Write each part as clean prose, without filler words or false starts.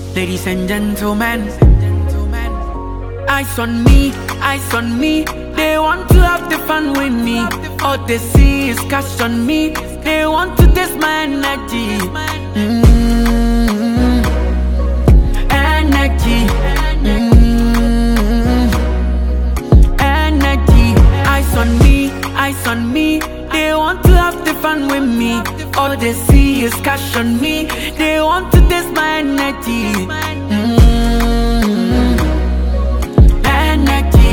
Ladies and gentlemen, eyes on me, eyes on me. They want to have the fun with me. All they see is cash on me. They want to test my energy. Energy. Energy. Eyes on me, eyes on me. They want to have the fun with me. All they see is cash on me. They want to test my energy. Energy.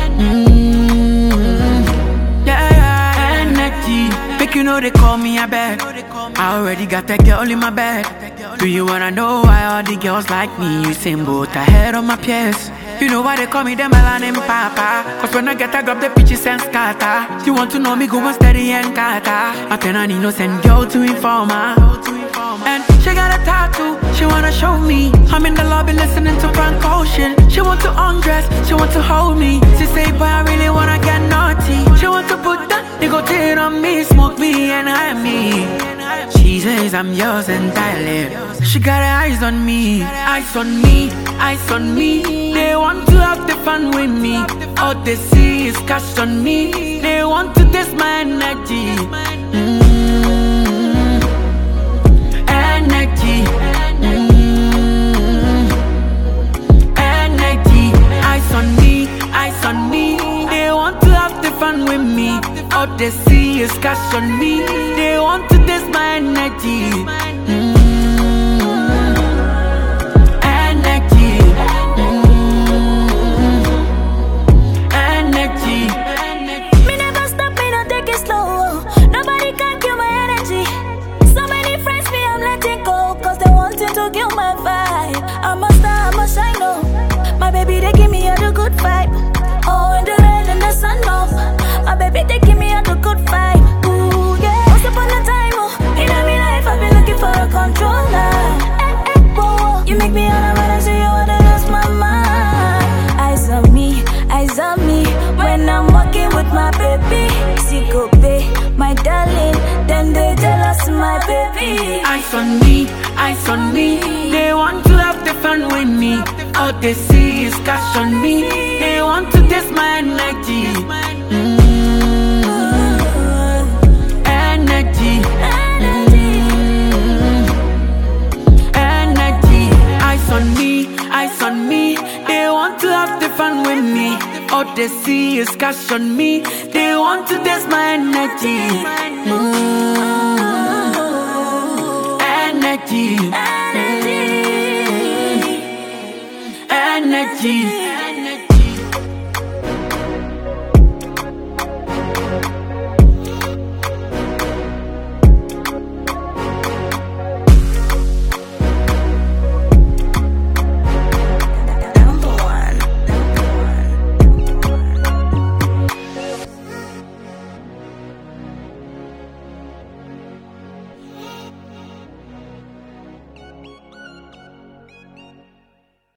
Yeah, energy. Make you know they call me a bag. I already got that girl in my bag. Do you wanna know why all the girls like me? You sing both ahead of my peers. You know why they call me the melanin papa? Cause when I get I grab the peaches and scatter. You want to know me go on steady and kata. I turn an innocent girl to informer. And she got a tattoo, she wanna show me. I'm in the lobby listening to Frank Ocean. She want to undress, she want to hold me. She say, boy, I really wanna get naughty. She want to put that nicotine on me, smoke me and hide me. She says I'm yours entirely. She got her eyes on me, eyes on me, eyes on me. They want to have the fun with me. All they see is cash on me. They want to test my energy. Energy. Energy. Eyes on me, eyes on me. They want to have the fun with me. All they see is cash on me. They want to test my energy. Energy. Energy. Me never stop, me not take it slow. Nobody can kill my energy. So many friends me I'm letting go, cause they wanting to kill my vibe. I'm a star, I'm a shine, oh. My baby, they give me all the good vibe. Oh, in the rain and the sun, oh. My baby, they give me all the good vibe. Ooh, yeah. Once upon a time, oh, in my life, I've been looking for a controller. Whoa, you make me all I wanna see you, wanna lose my mind. Eyes on me, when I'm walking with my baby. See, go pay, my darling, then they jealous, my baby. Eyes on me, eyes on me. They want to have the fun with me. All they see is cash on me. They want to test my energy. Energy. Energy. Eyes on me, eyes on me. They want to have the fun with me. All they see is cash on me. They want to test my energy. Energy.